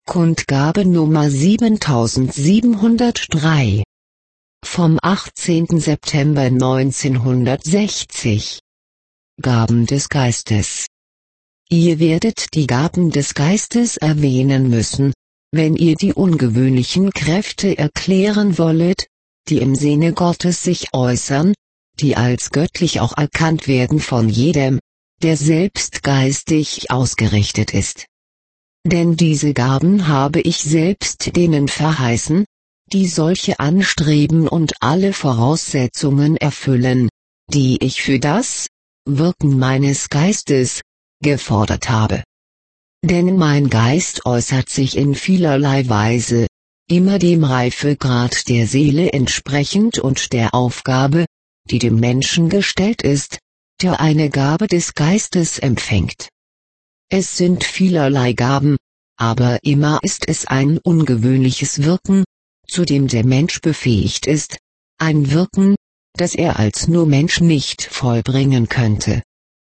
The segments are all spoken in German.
Kundgabe Nummer 7703 vom 18. September 1960. Gaben des Geistes. Ihr werdet die Gaben des Geistes erwähnen müssen, wenn ihr die ungewöhnlichen Kräfte erklären wollet, die im Sinne Gottes sich äußern, die als göttlich auch erkannt werden von jedem, der selbst geistig ausgerichtet ist. Denn diese Gaben habe ich selbst denen verheißen, die solche anstreben und alle Voraussetzungen erfüllen, die ich für das Wirken meines Geistes gefordert habe. Denn mein Geist äußert sich in vielerlei Weise, immer dem Reifegrad der Seele entsprechend und der Aufgabe, die dem Menschen gestellt ist, der eine Gabe des Geistes empfängt. Es sind vielerlei Gaben, aber immer ist es ein ungewöhnliches Wirken, zu dem der Mensch befähigt ist, ein Wirken, das er als nur Mensch nicht vollbringen könnte.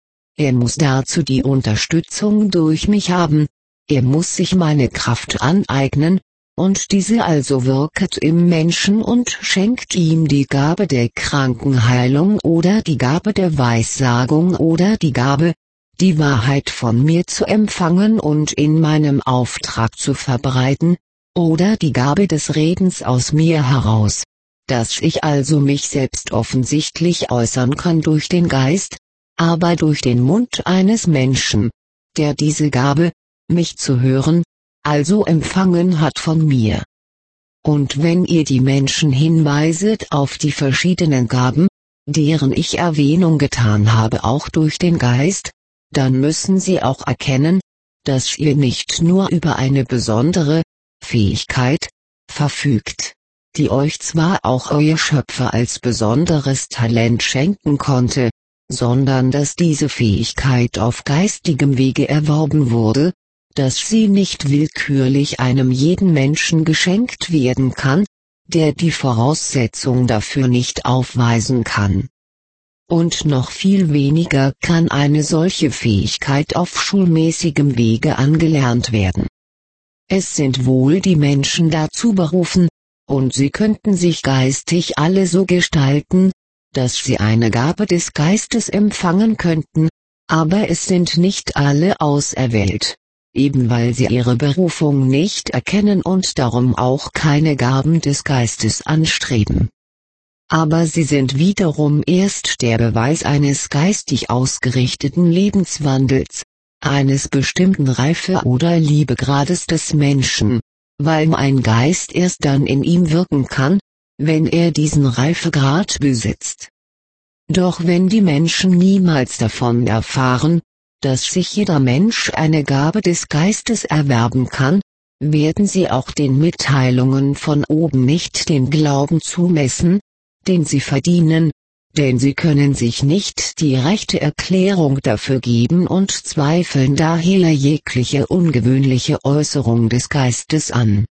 Er muss dazu die Unterstützung durch mich haben, er muss sich meine Kraft aneignen, und diese also wirket im Menschen und schenkt ihm die Gabe der Krankenheilung oder die Gabe der Weissagung oder die Gabe, die Wahrheit von mir zu empfangen und in meinem Auftrag zu verbreiten, oder die Gabe des Redens aus mir heraus, dass ich also mich selbst offensichtlich äußern kann durch den Geist, aber durch den Mund eines Menschen, der diese Gabe, mich zu hören, also empfangen hat von mir. Und wenn ihr die Menschen hinweiset auf die verschiedenen Gaben, deren ich Erwähnung getan habe auch durch den Geist, dann müssen sie auch erkennen, dass ihr nicht nur über eine besondere Fähigkeit verfügt, die euch zwar auch euer Schöpfer als besonderes Talent schenken konnte, sondern dass diese Fähigkeit auf geistigem Wege erworben wurde, dass sie nicht willkürlich einem jeden Menschen geschenkt werden kann, der die Voraussetzung dafür nicht aufweisen kann. Und noch viel weniger kann eine solche Fähigkeit auf schulmäßigem Wege angelernt werden. Es sind wohl die Menschen dazu berufen, und sie könnten sich geistig alle so gestalten, dass sie eine Gabe des Geistes empfangen könnten, aber es sind nicht alle auserwählt, eben weil sie ihre Berufung nicht erkennen und darum auch keine Gaben des Geistes anstreben. Aber sie sind wiederum erst der Beweis eines geistig ausgerichteten Lebenswandels, eines bestimmten Reife- oder Liebegrades des Menschen, weil mein Geist erst dann in ihm wirken kann, wenn er diesen Reifegrad besitzt. Doch wenn die Menschen niemals davon erfahren, dass sich jeder Mensch eine Gabe des Geistes erwerben kann, werden sie auch den Mitteilungen von oben nicht den Glauben zumessen, den sie verdienen, denn sie können sich nicht die rechte Erklärung dafür geben und zweifeln daher jegliche ungewöhnliche Äußerung des Geistes an.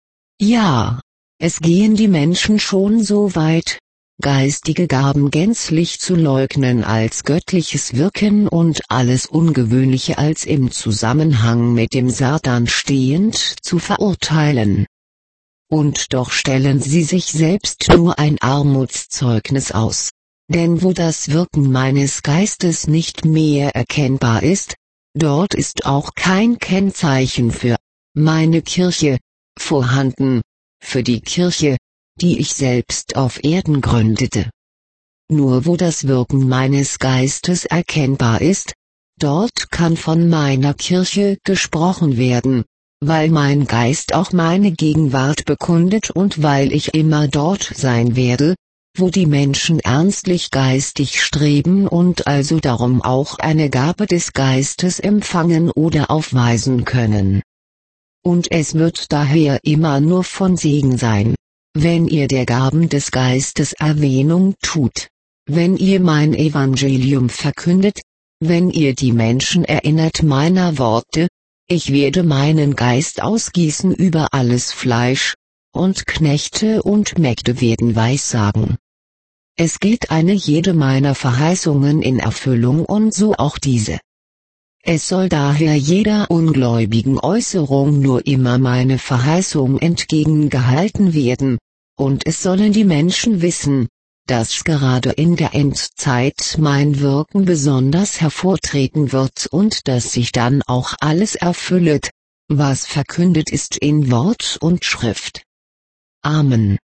Ja, es gehen die Menschen schon so weit, geistige Gaben gänzlich zu leugnen als göttliches Wirken und alles Ungewöhnliche als im Zusammenhang mit dem Satan stehend zu verurteilen. Und doch stellen sie sich selbst nur ein Armutszeugnis aus, denn wo das Wirken meines Geistes nicht mehr erkennbar ist, dort ist auch kein Kennzeichen für meine Kirche vorhanden, für die Kirche, die ich selbst auf Erden gründete. Nur wo das Wirken meines Geistes erkennbar ist, dort kann von meiner Kirche gesprochen werden, weil mein Geist auch meine Gegenwart bekundet und weil ich immer dort sein werde, wo die Menschen ernstlich geistig streben und also darum auch eine Gabe des Geistes empfangen oder aufweisen können. Und es wird daher immer nur von Segen sein, wenn ihr der Gaben des Geistes Erwähnung tut, wenn ihr mein Evangelium verkündet, wenn ihr die Menschen erinnert meiner Worte, ich werde meinen Geist ausgießen über alles Fleisch, und Knechte und Mägde werden Weissagen. Es geht eine jede meiner Verheißungen in Erfüllung und so auch diese. Es soll daher jeder ungläubigen Äußerung nur immer meine Verheißung entgegengehalten werden, und es sollen die Menschen wissen, dass gerade in der Endzeit mein Wirken besonders hervortreten wird und dass sich dann auch alles erfüllet, was verkündet ist in Wort und Schrift. Amen.